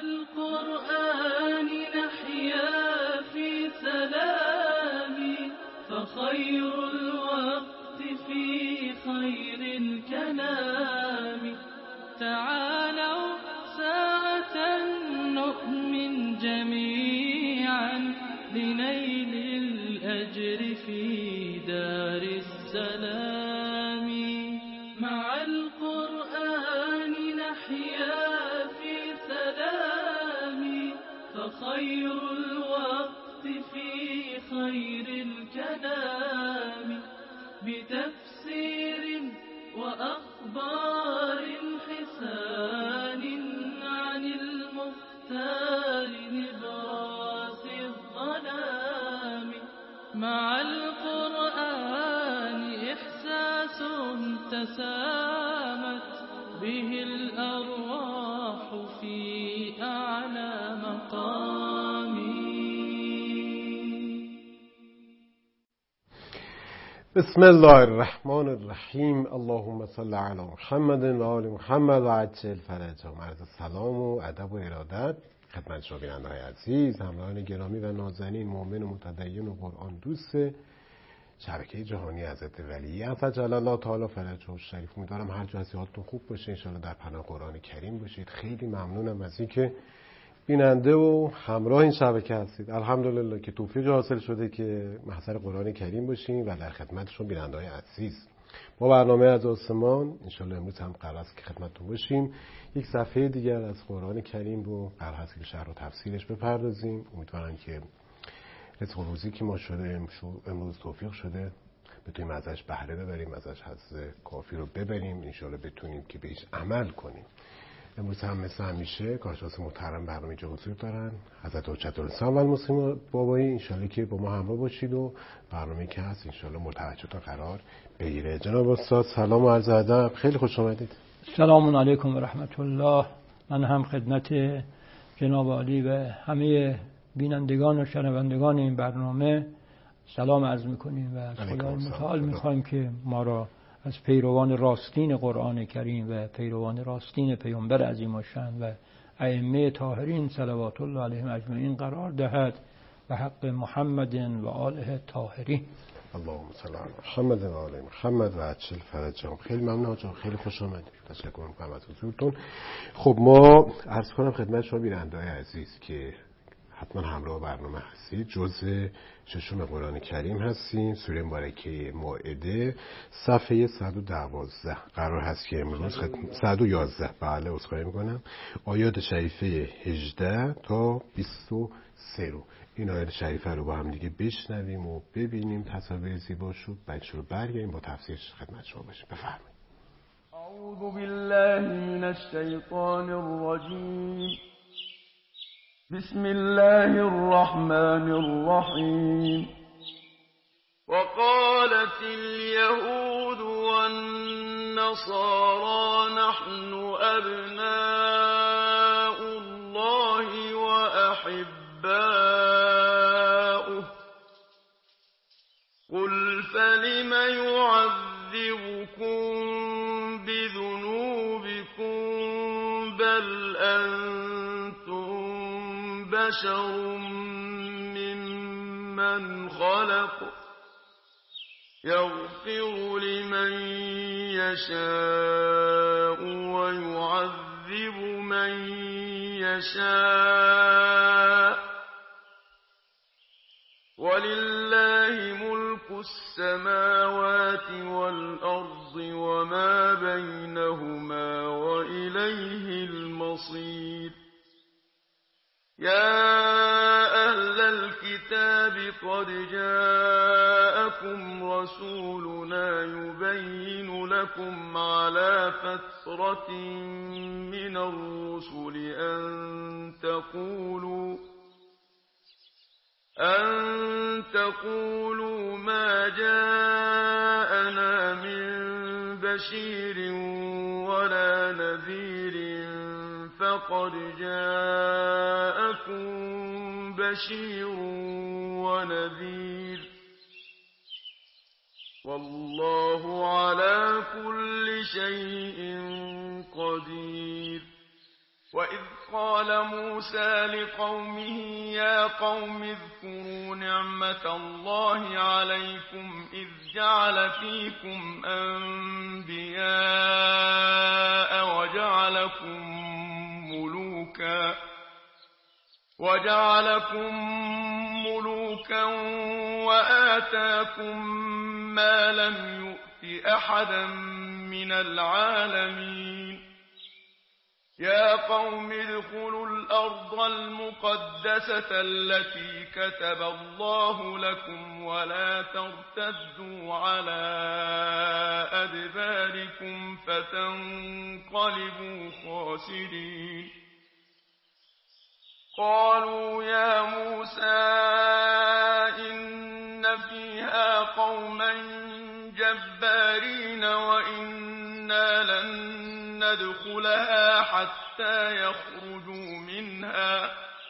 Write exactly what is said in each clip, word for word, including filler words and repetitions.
القرآن نحيا في سلام، فخير الوقت في خير الكلام. تعالوا ساعة نؤمن جميعا لنيل الأجر في دار السلام. مع القرآن نحيا في سلام، فخير الوقت في خير الكلام. بتفسير وأخبار حسان عن المختار نبراس الظلام. مع القرآن إحساس تسامت به الأرواح في أعلى مقام. بسم الله الرحمن الرحیم. اللهم صل علی محمد و آل محمد و عجل فرجهم. عرض سلام و ادب و ارادت خدمت شما بیننده‌های عزیز، همراهان گرامی و نازنین، مؤمن و متدین و قرآن دوست شبکه جهانی حضرت ولی عزیز الله تعالی فرجه و شریف. امیدوارم هر جا هستی حالتون خوب باشه، ان شاءالله در پناه قرآن کریم باشید. خیلی ممنونم از اینکه بیننده و همراه این شبکه هستید. الحمدلله که توفیق حاصل شده که محضر قرآن کریم باشیم و در خدمتشون بیننده‌های عزیز. ما برنامه از آسمان ان شاءالله امروز هم قرار است که خدمتتون باشیم. یک صفحه دیگر از قرآن کریم رو قرار است که به شرح و تفسیرش بپردازیم. امیدوارم که رزق و روزی که ما شده امروز توفیق شده بتونیم ازش بهره ببریم، ازش حظ کافی رو ببریم، ان شاءالله بتونیم که بهش عمل کنیم. امروز هم مثل همیشه کارشناس محترم برنامه اینجا حضور دارن، حضرت حجت الاسلام و المسلمین بابایی. انشالله که با ما همراه باشید و برنامه که هست انشالله متوجهتون قرار بگیره. جناب استاد سلام و عرض ادب، خیلی خوش آمدید. سلام علیکم و رحمت الله. من هم خدمت جناب عالی و همه بینندگان و شنوندگان این برنامه سلام عرض میکنیم و از خدای متعال میخوایم که ما را از پیروان راستین قرآن کریم و پیروان راستین پیامبر عظیم الشأن و ائمه طاهرین صلوات الله علیهم اجمعین قرار دهد و حق محمد و آله طاهرین. اللهم صل علی محمد و آل محمد و عجل فرجهم. خیلی ممنون آقا، خیلی خوش آمدید. تشکر می‌کنم از حضورتون. خب ما عرض کنم خدمت شما بیننده‌های عزیز که حتما همراه برنامه هستید. جزء ششم قرآن کریم هستیم، سوره مبارکه مائده، صفحه صد و دوازده قرار هست که امروز خدمت صد و یازده بله عذرخواهی میکنم آیات شریفه هجده تا بیست و سه رو این آیات شریفه رو با هم دیگه بشنویم و ببینیم تصاویر زیباشو بعد شروع برگردیم با تفسیرش خدمت شما باشیم. بفرمایید. اعوذ بالله من الشیطان الرجیم. بسم الله الرحمن الرحيم. وقالت اليهود والنصارى نحن أبناء الله وأحباؤه قل فلم يعذبكم بذنوبكم بل أنتم بشر ممن خلق يغفر لمن يشاء ويعذب من يشاء ولله ملك السماوات والأرض وما بينهما وإليه المصير. يا أهل الكتاب قد جاءكم رسولنا يبين لكم على فترة من الرسل أن تقولوا أن تقولوا ما جاءنا من بشير ولا نذير فقد جاءكم بشير ونذير والله على كل شيء قدير. وَإِذْ قَالَ مُوسَى لِقَوْمِهِ يَا قَوْمِ اذْكُرُوا نِعْمَةَ اللَّهِ عَلَيْكُمْ إِذْ جَعَلَ فِيكُمْ أَنْبِيَاءَ وَجَعَلَكُمْ مُلُوكًا وَجَعَلَكُمْ مُلُوكًا وَآتَاكُمْ مَا لَمْ يُؤْتِ أَحَدًا مِنَ الْعَالَمِينَ يا قوم ادخلوا الأرض المقدسة التي كتب الله لكم ولا ترتدوا على أدباركم فتنقلبوا خاسرين قالوا يا موسى إن فيها قوما جبارين وإنا لن ندخلها حتى يخرجوا منها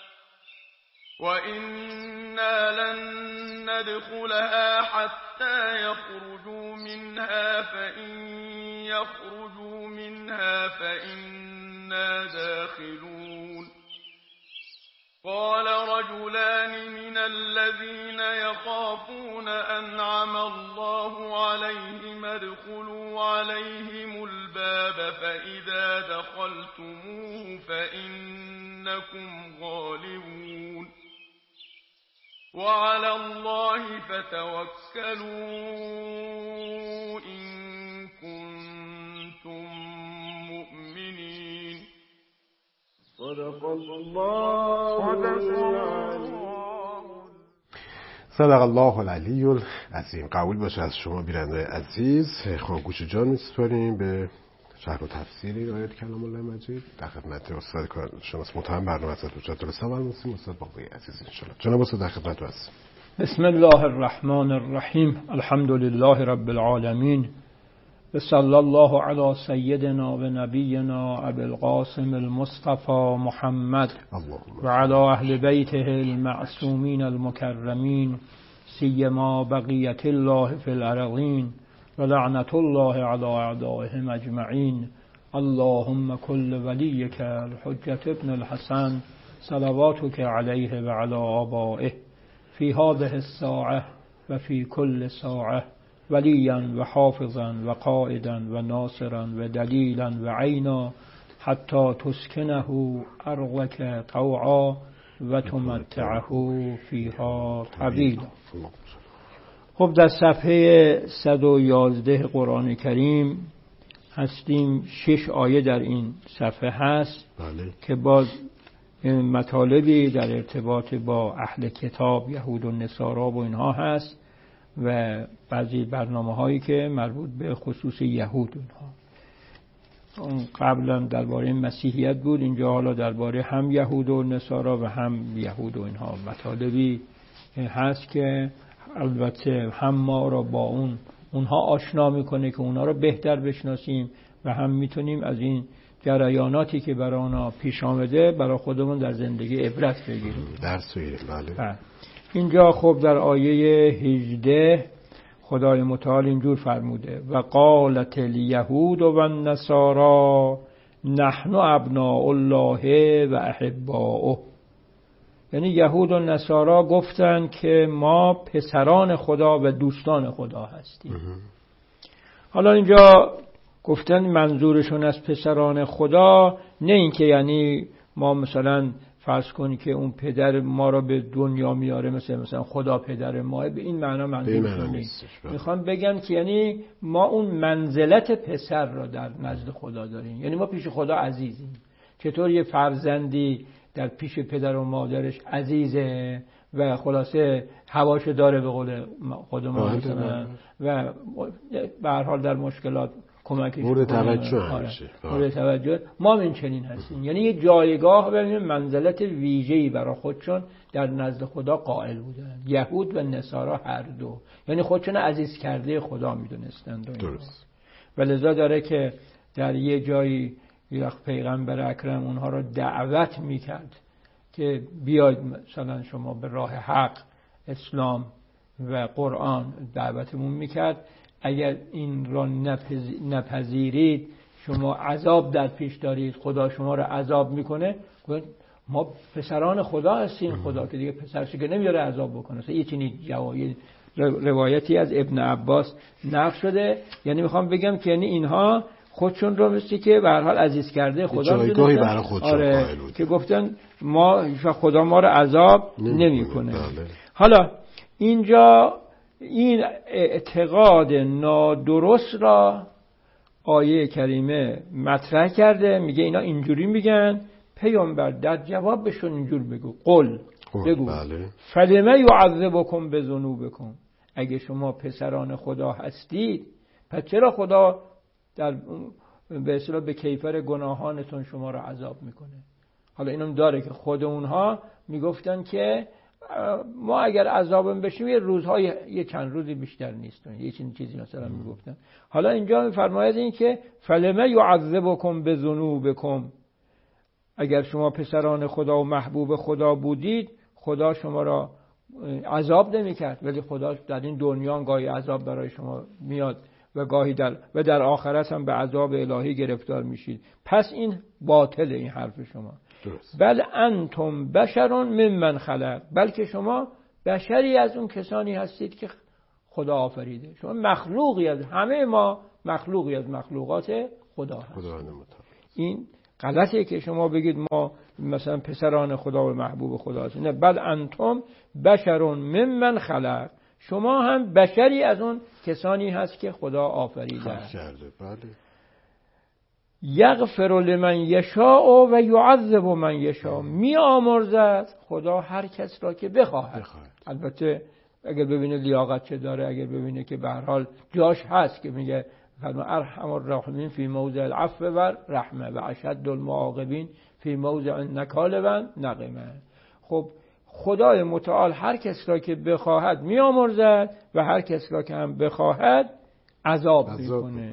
وإنا لن ندخلها حتى يخرجوا منها فإن يخرجوا منها فإنا داخلون قال رجلان من الذين يخافون أنعم الله عليهم ادخلوا عليهم الباب فإذا دخلتموه فإنكم غالبون وعلى الله فتوكلوا إن كنتم مؤمنين صدق الله صدق الله العلی العظیم. قبول باشه از شما بیننده عزیز. خانگوش جان میسپاریم به شرح و تفسیر آیات کلام الله مجید. در خدمت استاد کارشناس متهم برنامه حضرت حجت الاسلام المسلم استاد باقی عزیز ان شاء الله. جناب استاد در خدمت هستم. بسم الله الرحمن الرحیم. الحمد لله رب العالمین و صلی الله علی سیدنا و نبینا ابی القاسم المصطفى محمد و علی اهل بیته المعصومین المکرمین سیما بقیت الله فی الارضین و لعنت الله علی اعدائهم اجمعین. اللهم کل ولیک الحجة ابن الحسن صلواتک علیه و علی آبائه فی هذه الساعة و فی کل ساعة ولیا و حافظا و قائدا و ناصرا و دلیلا و عینا حتی تسکنه ارضک طوعا و تمتعه فیها طویلا. خب در صفحه صد و یازده قرآن کریم هستیم. شش آیه در این صفحه هست بله. که باز مطالبی در ارتباط با اهل کتاب یهود و نصارا و اینها هست و بعضی برنامه هایی که مربوط به خصوص یهود اونها. اون قبلا درباره مسیحیت بود، اینجا حالا درباره هم یهود و نصارا و هم یهود و اینها مطالبی هست که البته هم ما را با اون اونها آشنا میکنه که اونها را بهتر بشناسیم و هم میتونیم از این جریاناتی که برای اونا پیش آمده برای خودمون در زندگی عبرت بگیریم. درس بگیریم. بله. اینجا خب در آیه هجده خدای متعال اینجور فرموده و قالت الیهود و النصارا نحن ابناء الله و احباؤه. یعنی یهود و نصارا گفتن که ما پسران خدا و دوستان خدا هستیم. حالا اینجا گفتن منظورشون از پسران خدا نه این که یعنی ما مثلا فرض کنی که اون پدر ما را به دنیا میاره مثلا مثلا خدا پدر ما، به این معنا منظورشون نیست. میخوام بگم که یعنی ما اون منزلت پسر را در نزد خدا داریم، یعنی ما پیش خدا عزیزیم. چطور یه فرزندی در پیش پدر و مادرش عزیزه و خلاصه هواشو داره به قول خود ما مثلا و به هر حال در مشکلات کمکش مورد توجه همیشه. مورد توجه ما این چنین هستیم، یعنی یه جایگاه و منزلت ویژه‌ای برای خودشون در نزد خدا قائل بودن. یهود و نصارا هر دو یعنی خودشون عزیز کرده خدا میدونستند. درست. و لذا داره که در یه جایی یک پیغمبر اکرم اونها رو دعوت میکرد که بیاید مثلا شما به راه حق اسلام و قرآن دعوتمون میکرد، اگر این را نپذیرید شما عذاب در پیش دارید، خدا شما رو عذاب میکنه، ما پسران خدا هستیم، خدا که دیگه پسرش که نمیاره عذاب بکنه. یه چنین جوایی روایتی از ابن عباس نقل شده. یعنی میخوام بگم که یعنی اینها خودشون رو مثل که به هر حال عزیز کرده خدا جایگاهی برای خودشون آره قائل بود که گفتن ما خدا ما رو عذاب نمیکنه. بله. حالا اینجا این اعتقاد نادرست را آیه کریمه مطرح کرده، میگه اینا اینجوری میگن. پیامبر در جواب بهشون اینجور بگو، قل بگو بله. فلما یعذبکم بذنوبکم، اگه شما پسران خدا هستید پس چرا خدا در به اصطلاح به کیفر گناهانتون شما رو عذاب میکنه؟ حالا اینم داره که خود اونها میگفتن که ما اگر عذابم بشیم یه روزهای یه چند روزی بیشتر نیست، یه چنین چیزی مثلا میگفتن. حالا اینجا میفرماید این که فلما یعذبکم بذنوبکم، اگر شما پسران خدا و محبوب خدا بودید خدا شما را عذاب نمی‌کرد، ولی خدا در این دنیا گاهی عذاب برای شما میاد و گاهی در و در آخرت هم به عذاب الهی گرفتار میشید. پس این باطل این حرف شما. درست. بل انتم بشر ممن خلق، بلکه شما بشری از اون کسانی هستید که خدا آفریده. شما مخلوقی از همه ما مخلوقی از مخلوقات خدا هستید. خدا این غلطه که شما بگید ما مثلا پسران خدا و محبوب خدا هستیم. نه، بل انتم بشر ممن خلق، شما هم بشری از اون کسانی هست که خدا آفریده. بله. یغفر لمن یشاء و یعذب من یشاء، می آمرزد خدا هر کس را که بخواهد. بخواهد. البته اگر ببینه لیاقت چه داره، اگر ببینه که به هر حال جاش هست که میگه فرما ارحم الراحمین فی موضع العفو و رحمه و اشد المعاقبین فی موضع النکال و نقمه. خب خدای متعال هر کس را که بخواهد میامرزد و هر کس را که هم بخواهد عذاب میکنه.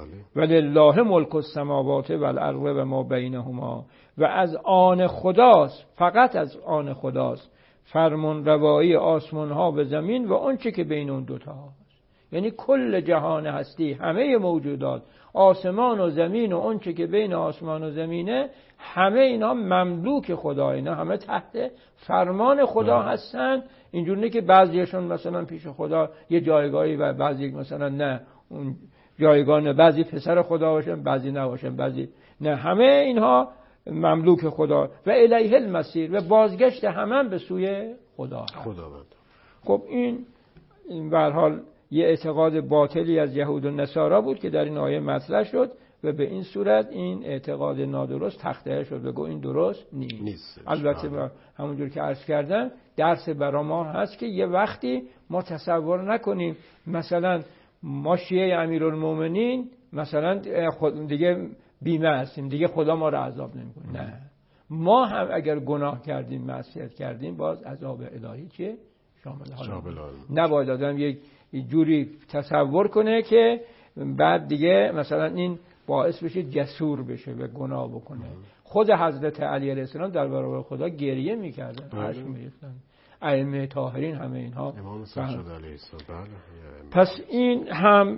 ولله ملک السماوات والارض و ما بینهما، و از آن خداست، فقط از آن خداست فرمان روایی آسمان ها به زمین و اون چه که بین اون دوتا هست. یعنی کل جهان هستی، همه موجودات، آسمان و زمین و اون چه که بین آسمان و زمینه، همه اینا مملوک خدا، اینا همه تحت فرمان خدا هستن. اینجور نه که بعضیشون مثلا پیش خدا یه جایگاهی و بعضی مثلا نه اون جایگاه، بعضی پسر خدا باشن بعضی نباشن، بعضی نه، همه اینها مملوک خدا و الیه المصیر، و بازگشت همه به سوی خدا. خداوند. خب این این به هر حال یه اعتقاد باطلی از یهود و نصارا بود که در این آیه مطرح شد و به این صورت این اعتقاد نادرست تخته شد. بگو این درست نیست, نیست. البته همونجور که عرض کردم درس برای ما هست که یه وقتی ما تصور نکنیم مثلا ما شیعه امیرالمومنین مثلا خود دیگه بیمه هستیم، دیگه خدا ما رو عذاب نمیکنه. نه، ما هم اگر گناه کردیم، معصیت کردیم، باز عذاب الهی چه شامل حال نباید آدم یک جوری تصور کنه که بعد دیگه مثلا این باعث بشه جسور بشه و گناه بکنه. خود حضرت علی علیه السلام در برابر خدا گریه میکردن، اشک میریختن، ائمه طاهرین همه اینها. امام صادق علیه السلام. پس این هم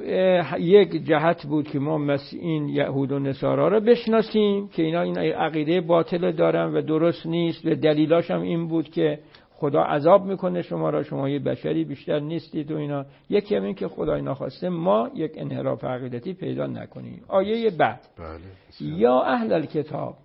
یک جهت بود که ما این یهود و نصارا رو بشناسیم که اینا این عقیده باطل دارن و درست نیست، و دلیلاش هم این بود که خدا عذاب میکنه شما را، شما یه بشری بیشتر نیستید و اینا. یکی هم این که خدای ناخواسته ما یک انحراف عقیدتی پیدا نکنیم. آیه بعد بله. یا اهل الکتاب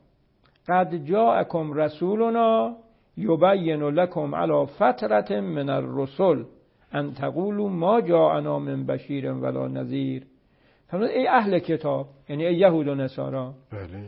قد جاءکم رسولنا یبین لکم علی فترة من الرسل ان تقولوا ما جاءنا من بشیر ولا نذیر. فرمود ای اهل کتاب، یعنی ای یهود و نصارا، بله،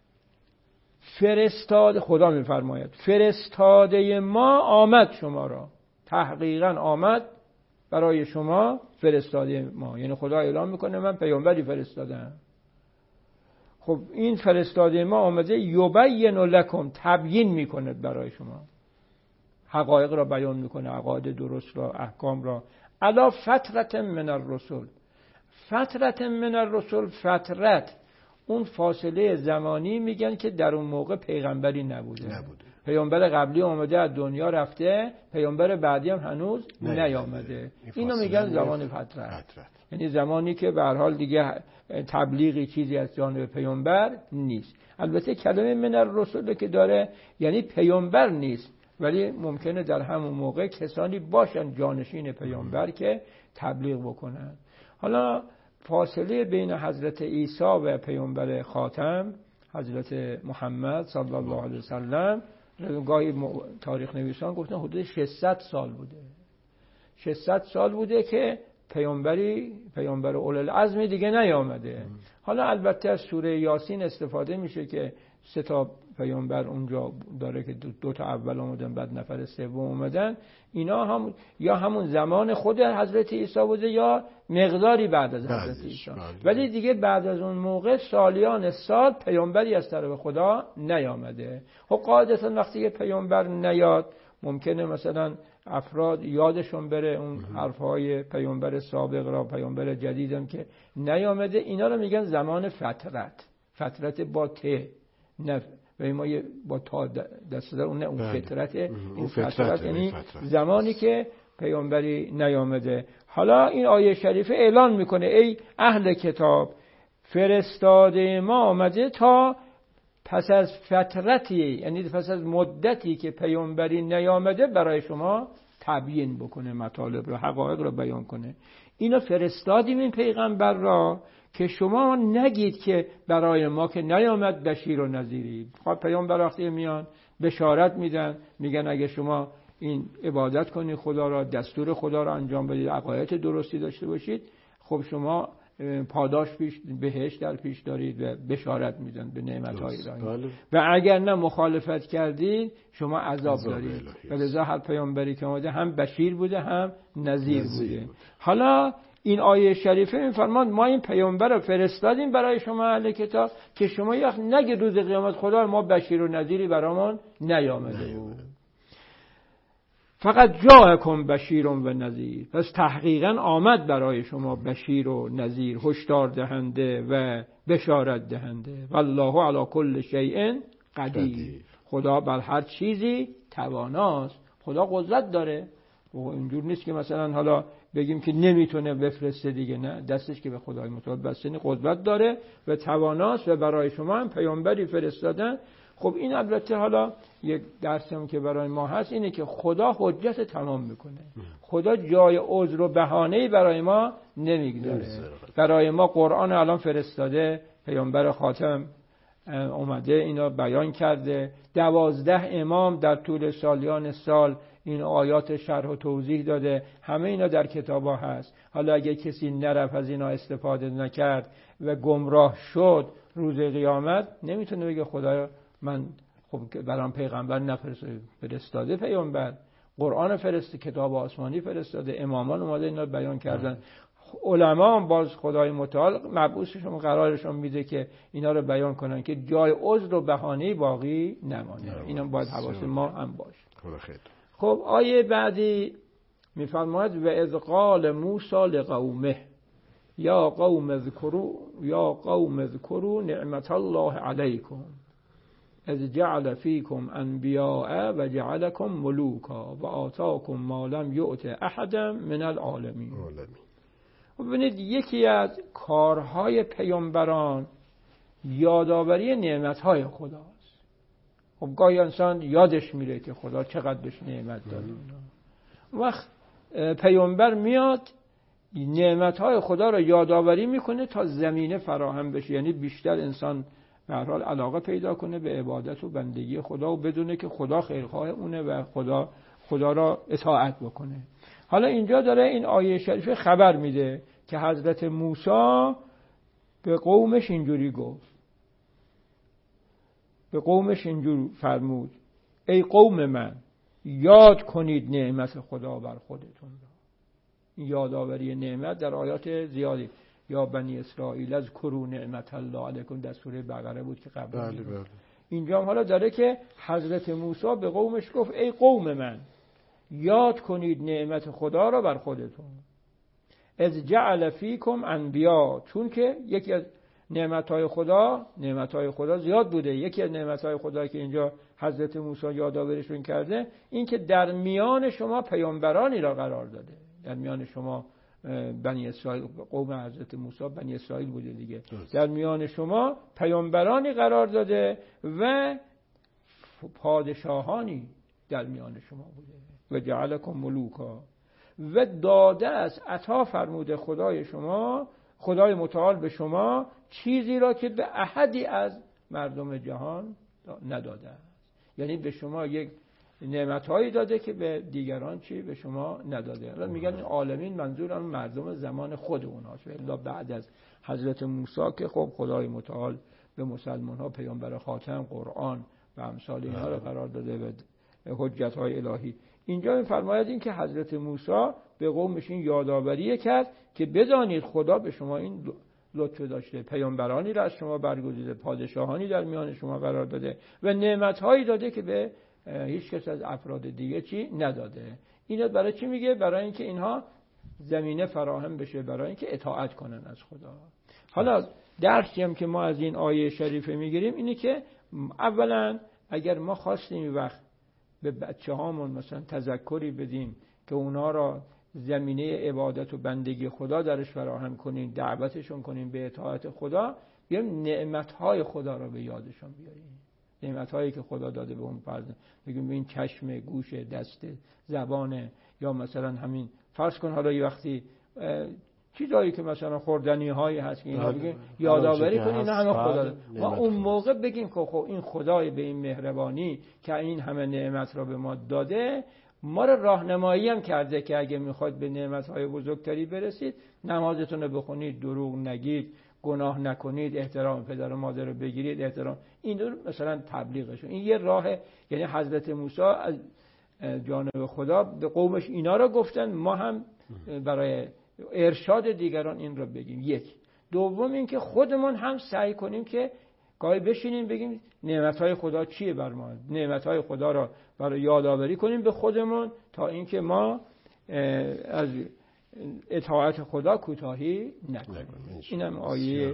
فرستاد خدا میفرماید فرستاده ما آمد شما را، تحقیقا آمد برای شما فرستاده ما، یعنی خدا اعلام میکنه من پیامبری فرستادم. خب این فرستاده ما آمده یبین لکم، تبیین میکنه برای شما، حقایق را بیان میکنه، عقاید درست را، احکام را، علی فترة من الرسل. فترة من الرسل، فترت اون فاصله زمانی میگن که در اون موقع پیغمبری نبوده, نبوده. پیامبر قبلی اومده از دنیا رفته، پیامبر بعدی هم هنوز نیامده. اینو میگن زمان فترت، یعنی زمانی که به هر حال دیگه تبلیغی چیزی از جانب پیامبر نیست. البته کلمه من الرسل که داره یعنی پیامبر نیست، ولی ممکنه در همون موقع کسانی باشن جانشین پیامبر که تبلیغ بکنن. حالا فاصله بین حضرت عیسی و پیامبر خاتم حضرت محمد صلی الله علیه وسلم گاهی تاریخ نویسان گفتن حدود ششصد سال بوده. ششصد سال بوده که پیامبری پیامبر اولوالعزم دیگه نیامده. حالا البته از سوره یاسین استفاده میشه که سه تا پیامبر اونجا داره که دو تا اول اومدن بعد نفر سوم اومدن. اینا هم یا همون زمان خود حضرت عیسی بوده یا مقداری بعد از حضرت عیسی، ولی دیگه بعد از اون موقع سالیان سال پیامبری از طرف خدا نیامده. خب قاعدتا وقتی که پیامبر نیاد ممکنه مثلا افراد یادشون بره اون حرفهای پیامبر سابق را، پیامبر جدیدم که نیامده. اینا رو میگن زمان فترت. فترت با ت نه و ما با تا دست در اون اون فترت، این فترت یعنی زمانی که پیامبری نیامده. حالا این آیه شریفه اعلان میکنه ای اهل کتاب، فرستاده ما آمده تا پس از فترتی، یعنی پس از مدتی که پیامبری نیامده برای شما تبیین بکنه، مطالب رو، حقایق رو بیان کنه. اینو فرستادیم این پیغمبر را که شما نگید که برای ما که نیامد بشیر و نذیری. خب پیامبر وقتی میان بشارت میدن، میگن اگه شما این عبادت کنید خدا را، دستور خدا را انجام بدید، عقاید درستی داشته باشید، خب شما پاداش پیش بهشت در پیش دارید و بشارت میدن به نعمت‌های الهی. و اگر نه مخالفت کردید شما عذاب دارید. و لذا هر پیامبری که اومده هم بشیر بوده هم نذیر بوده. حالا این آیه شریفه میفرماد ما این پیامبر رو فرستادیم برای شما اهل کتاب که شما یک نگه روز قیامت خدا ما بشیر و نذیری برامون نیامده بود. فقط جاءکم بشیر و نذیر، پس تحقیقاً آمد برای شما بشیر و نذیر، هشدار دهنده و بشارت دهنده. والله علی کل شیء قدیر، خدا بر هر چیزی تواناست. خدا قدرت داره و اینجور نیست که مثلا حالا بگیم که نمیتونه بفرسته دیگه، نه، دستش که به خدای متعال بسته، قدرت داره و تواناست و برای شما هم پیامبری فرستادن. خب این البته حالا یک درسی هم که برای ما هست اینه که خدا حجت تمام میکنه. خدا جای عذر و بهانه‌ای برای ما نمیگذاره. برای ما قرآن الان فرستاده، پیامبر خاتم اومده اینا بیان کرده، دوازده امام در طول سالیان سال این آیات شرح و توضیح داده، همه اینا در کتابا هست. حالا اگه کسی نرفت از اینا استفاده نکرد و گمراه شد روز قیامت، نمیتونه بگه خدایا من خب برام پیغمبر نفرستاده، پیامبر قرآن فرست، کتاب آسمانی فرستاده، امامان اومده اینا بیان کردن، علما هم باز خدای متعال مبعوثشون قرارشون میده که اینا رو بیان کنن که جای عذر و بهانه‌ای باقی نمانه. اینا باید حواس ما هم باشه. خب آیه بعدی میفرماید و اذ قال موسی لقومه یا قوم اذکروا یا قوم اذکروا نعمت الله علیکم اذ جعل فیکم انبیاء و جعلکم ملوکا و آتاکم ما لم یؤت احدا من العالمین. ببینید یکی از کارهای پیامبران یادآوری نعمتهای خداست. خب گاهی انسان یادش میره که خدا چقدر بهش نعمت داده. وقت پیامبر میاد نعمتهای خدا رو یادآوری میکنه تا زمینه فراهم بشه، یعنی بیشتر انسان به هر حال علاقه پیدا کنه به عبادت و بندگی خدا و بدونه که خدا خیرخواه اونه و خدا خدا را اطاعت بکنه. حالا اینجا داره این آیه شریفه خبر میده که حضرت موسی به قومش اینجوری گفت، به قومش اینجور فرمود ای قوم من یاد کنید نعمت خدا بر خودتون را. این یادآوری نعمت در آیات زیادی، یا بنی اسرائیل اذکروا نعمت الله علیکم در سوره بقره بود که قبل. بله بله. اینجا هم حالا داره که حضرت موسی به قومش گفت ای قوم من یاد کنید نعمت خدا را بر خودتون. از جعل فیکم انبیا، چون که یکی از نعمت‌های خدا نعمت‌های خدا زیاد بوده. یکی از نعمت‌های خدا که اینجا حضرت موسی یادآوریشون کرده این که در میان شما پیامبرانی را قرار داده. در میان شما بنی اسرائیل، قوم حضرت موسی بنی اسرائیل بوده دیگه. در میان شما پیامبرانی قرار داده و پادشاهانی در میان شما بوده. و جعلکم ملوکا، و داده است، عطا فرموده خدای شما، خدای متعال به شما چیزی را که به احدی از مردم جهان نداده است. یعنی به شما یک نعمت‌هایی داده که به دیگران چی به شما نداده. الان میگن این عالمین منظور اون مردم زمان خود اونهاست. الا بعد از حضرت موسی که خب خدای متعال به مسلمان‌ها پیامبر خاتم، قرآن و امثال اینها را قرار داده و حجت‌های الهی. اینجا می‌فرماید این که حضرت موسی به قومش این یادآوری کرد که بدانید خدا به شما این لطف داشته، پیامبرانی را از شما برگزیده، پادشاهانی در میان شما قرار داده و نعمت‌هایی داده که به هیچ کس از افراد دیگه چی نداده. اینو برای چی میگه؟ برای اینکه اینها زمینه فراهم بشه برای اینکه اطاعت کنن از خدا. حالا درسی هم که ما از این آیه شریفه میگیریم اینه که اولا اگر ما خواستیم وقت به بچه هامون مثلا تذکری بدیم که اونا را زمینه عبادت و بندگی خدا درش فراهم کنیم، دعوتشون کنیم به اطاعت خدا، بیایم نعمت‌های خدا را به یادشون بیاریم. نعمت‌هایی که خدا داده به اون فرزند، بگیم به این چشم، گوش، دست، زبان، یا مثلا همین فرض کن حالا یه وقتی چیزایی که مثلا خوردنی هایی هست که اینا بگیم یادآوری کنین اینا همه خدا. ما اون موقع بگیم که خب این خدای به این مهربانی که این همه نعمت را به ما داده، ما را راهنمایی هم کرده که اگه میخواد به نعمت‌های بزرگتری برسید نمازتون رو بخونید، دروغ نگید، گناه نکنید، احترام پدر و مادر رو بگیرید، احترام این رو مثلا تبلیغش. این یه راه، یعنی حضرت موسی از جانب خدا به قومش اینا رو گفتن، ما هم برای ارشاد دیگران این رو بگیم. یک. دوم این که خودمون هم سعی کنیم که گاهی بشینیم بگیم نعمت‌های خدا چیه بر ما، نعمت‌های خدا را برای یادآوری کنیم به خودمون تا اینکه ما از اطاعت خدا کوتاهی نکنیم. اینم آیه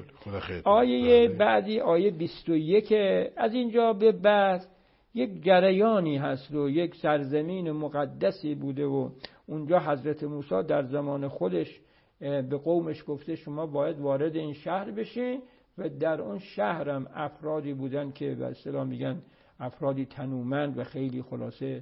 آیه بعدی آیه بیست و یک. از اینجا به بعد یک جریانی هست و یک سرزمین مقدسی بوده و اونجا حضرت موسی در زمان خودش به قومش گفته شما باید وارد این شهر بشین و در اون شهرم افرادی بودن که به اصطلاح میگن افرادی تنومند و خیلی خلاصه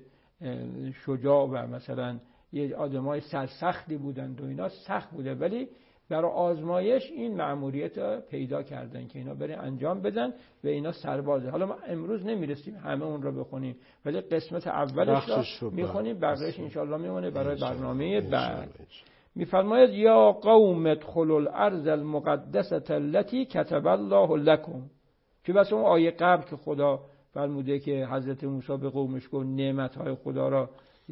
شجاع و مثلا یه آدمای سرسختی بودن و اینا سخت بوده، ولی برای آزمایش این مأموریت پیدا کردن که اینا برای انجام بدن و اینا سربازه. حالا ما امروز نمیرسیم همه اون رو بخونیم، ولی قسمت اولش رو میخونیم، بقیه‌اش انشالله میمونه برای برنامه بعد. میفرماید یا قوم ادخلوا الارض المقدسه التي كتب الله لكم، که بس اون آیه قبل که خدا فرموده که حضرت موسی به قومش گفت نعمت‌های خدا را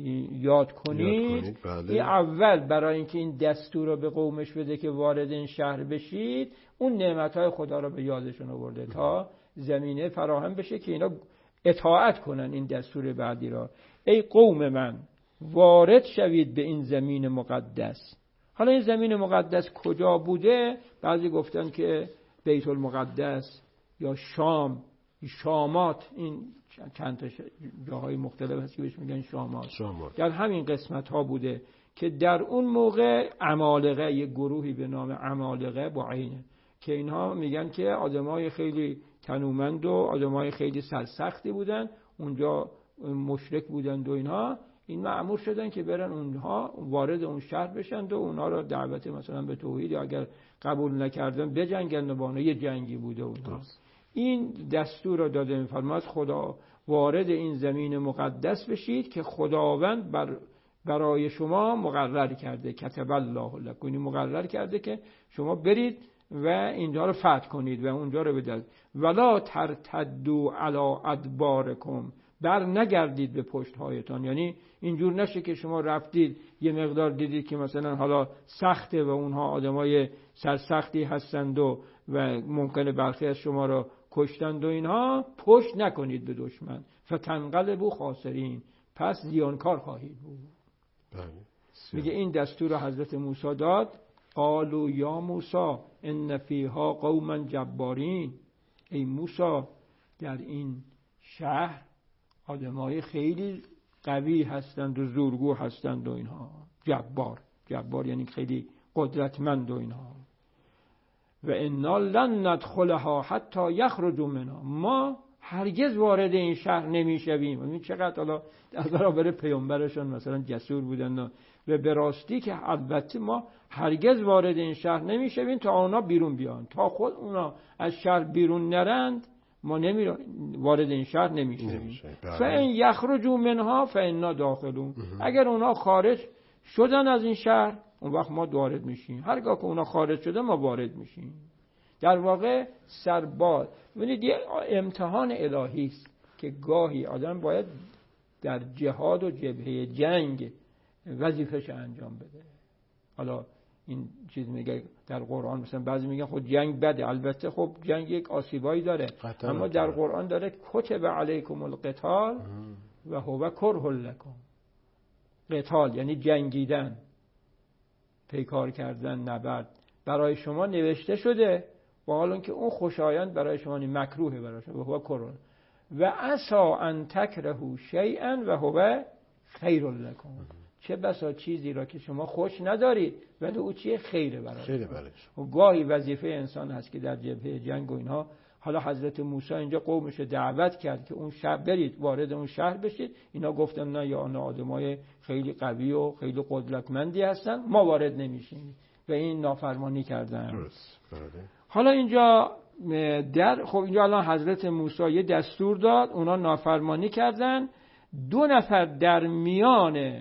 یاد کنید، بله. این اول برای اینکه این دستور رو به قومش بده که وارد این شهر بشید، اون نعمت‌های خدا رو به یادشون آورده تا زمینه فراهم بشه که اینا اطاعت کنن این دستور بعدی را. ای قوم من وارد شوید به این زمین مقدس. حالا این زمین مقدس کجا بوده؟ بعضی گفتن که بیت المقدس یا شام، شامات، این چند تا جاهای مختلف هست که بهش میگن شامات. شامات در همین قسمت ها بوده که در اون موقع عمالقه، یک گروهی به نام عمالقه با عینه، که اینها میگن که آدمای خیلی تنومند و آدمای خیلی سرسختی بودن، اونجا مشرک بودند و اینها این مأمور شدن که برن اونها وارد اون شهر بشن و اونها را دعوت مثلا به توحید اگر قبول نکردن بجنگن و با اونها یه جنگی بوده اونها. این دستور را داده می‌فرماد خدا وارد این زمین مقدس بشید که خداوند بر برای شما مقرر کرده، کتب الله لکم، مقرر کرده که شما برید و اینجا رو فتح کنید و اونجا رو بدید. ولا ترتدوا علی ادبارکم، بر نگردید به پشت هایتان. یعنی اینجور نشه که شما رفتید یه مقدار دیدید که مثلا حالا سخته و اونها آدمای سرسختی هستند و و ممکنه برخی از شما را کشتند و اینها، پشت نکنید به دشمن، فتنقلبوا خاسرین، پس زیانکار خواهید بود. میگه این دستور رو حضرت موسی داد قالوا یا موسی ان فیها قوما جبارین، ای موسی در این شهر آدمای خیلی قوی هستند و زورگو هستند و اینها. جبار، جبار یعنی خیلی قدرتمند و اینها. و انا لن ندخلها حتی یخرجوا منها، ما هرگز وارد این شهر نمیشویم. این چقدر حالا در برابر پیامبرشون مثلا جسور بودن و به راستی که البته ما هرگز وارد این شهر نمیشویم تا اونا بیرون بیان، تا خود اونا از شهر بیرون نرند ما نمی وارد این شهر نمیشویم. فان یخرجوا منها فانا داخلون، اگر اونا خارج شدن از این شهر اون وقت ما وارد میشیم. هرگاه که اونا خارج شده ما وارد میشیم. در واقع سرباز، ببینید یه امتحان الهی است که گاهی آدم باید در جهاد و جبهه جنگ وظیفه‌اش انجام بده. حالا این چیز میگه در قرآن مثلا بعضی میگن خب جنگ بده، البته خب جنگ یک آسیبایی داره، اما در قرآن داره کتب علیکم القتال و هو کره لکم. قتال یعنی جنگیدن، پیکار کردن، نبرد برای شما نوشته شده، با حال اینکه اون خوشایند برای شما مکروهه برای شما. و هو کره و عسى ان تکرهوا شیئا و هو خیر لکم، چه بسا چیزی را که شما خوش ندارید ولی او چیه خیره برای خیره برای شما. و گاهی وظیفه انسان هست که در جبهه جنگ و اینها، حالا حضرت موسی اینجا قومش دعوت کرد که اون شهر برید، وارد اون شهر بشید. اینا گفتن نه، یا آن آدمای خیلی قوی و خیلی قدرتمندی هستن، ما وارد نمیشیم و این نافرمانی کردن. درست. حالا اینجا در خب اینجا الان حضرت موسی یه دستور داد، اونا نافرمانی کردن. دو نفر در میان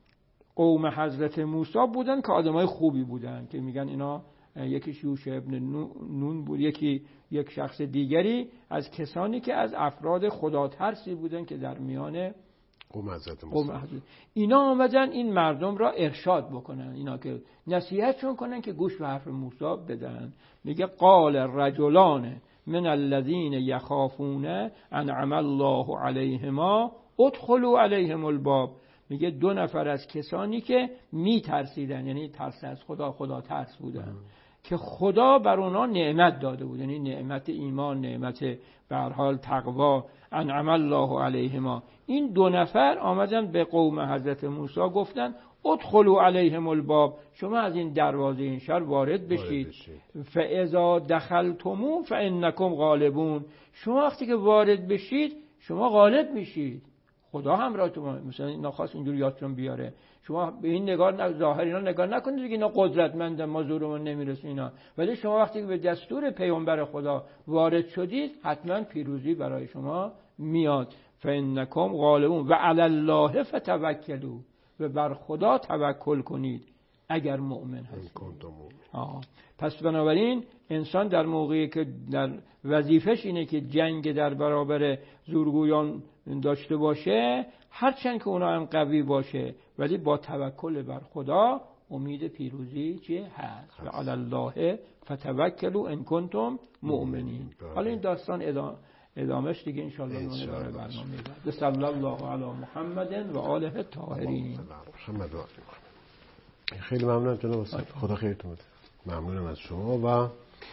قوم حضرت موسی بودن که آدمای خوبی بودن که میگن اینا، یکی یوشع ابن نون بود، یکی یک شخص دیگری از کسانی که از افراد خداترسی بودن که در میان قوم حضرت موسی. اینا آمدن این مردم را ارشاد بکنن، اینا که نصیحتشون کنن که گوش به حرف موسی بدن. میگه قال رجلان من الذين يخافون انعم الله عليهما ادخلوا عليهم الباب. میگه دو نفر از کسانی که میترسیدن، یعنی ترس از خدا، خدا ترس بودن، که خدا بر اونا نعمت داده بود، یعنی نعمت ایمان، نعمت به هر حال تقوا، انعم الله علیهما. این دو نفر آمدن به قوم حضرت موسی گفتن ادخلوا علیهم الباب، شما از این دروازه این شهر وارد بشید. فاذا دخلتموه فانکم غالبون، شما وقتی که وارد بشید شما غالب میشید، خدا همراهتون. مثلا اینا خواست اینجوری یادتون بیاره، شما به این نگاه ظاهر اینا نگاه نکنید که اینا قدرتمندن ما زورمون نمیرسه اینا، ولی شما وقتی که به دستور پیامبر خدا وارد شدید حتما پیروزی برای شما میاد. فانکم غالبون و علی الله فتوکلوا، و بر خدا توکل کنید اگر مؤمن هستید. آه. پس بنابراین انسان در موقعی که در وظیفش اینه که جنگ در برابر زورگویان داشته باشه، هرچند که اونا هم قوی باشه ولی با توکل بر خدا امید پیروزی چیه هست. و علی الله فتوکلوا ان کنتم مؤمنین. حالا این داستان ادامه ادامهش دیگه ان شاء الله اون برای برنامه بعد. صلی الله علی محمد و آله الطاهرین. محمد و آله محمد. خیلی ممنونم جناب استاد، خدا خیرتون بده. ممنونم از شما و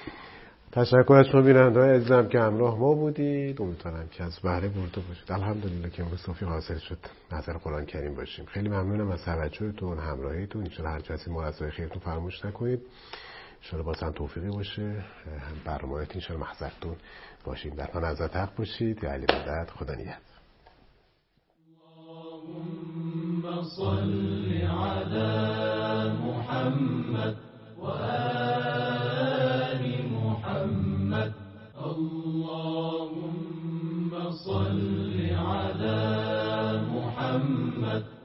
تشکر از شما بیننده‌های عزیزم که همراه ما بودید. امیدوارم که از بهره برده باشید. الحمدلله که امروز توفیق حاصل شد نظر قرآن کریم باشیم. خیلی ممنونم از توجهتون، همراهیتون. ان شاء الله هر کسی مرضای خیرتون فراموش نکنید. ان شاء الله بازم توفیقی باشه. برنامه‌تون ان شاء الله محضرتون باشید. در پناه حضرت حق باشید. علی مدد. خدا نگهدار. اللهم صل على محمد وآل محمد. اللهم صل على محمد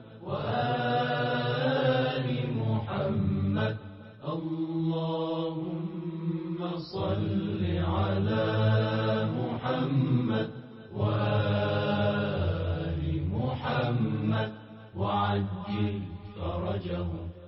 وآل محمد. اللهم صل على محمد وآل محمد وعجل فرجهم.